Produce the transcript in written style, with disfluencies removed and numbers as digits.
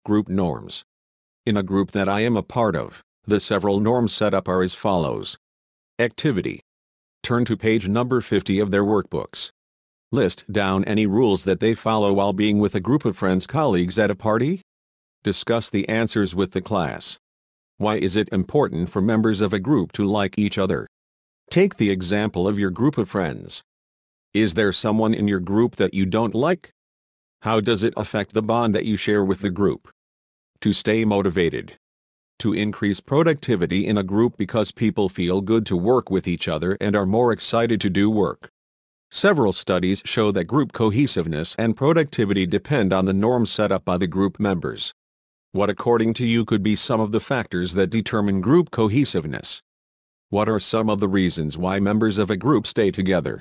Group norms. In a group that I am a part of, the several norms set up are as follows. Activity. Turn to page number 50 of their workbooks. List down any rules that they follow while being with a group of friends, colleagues at a party. Discuss the answers with the class. Why is it important for members of a group to like each other? Take the example of your group of friends. Is there someone in your group that you don't like? How does it affect the bond that you share with the group? To stay motivated. To increase productivity in a group because people feel good to work with each other and are more excited to do work. Several studies show that group cohesiveness and productivity depend on the norms set up by the group members. What, according to you, could be some of the factors that determine group cohesiveness? What are some of the reasons why members of a group stay together?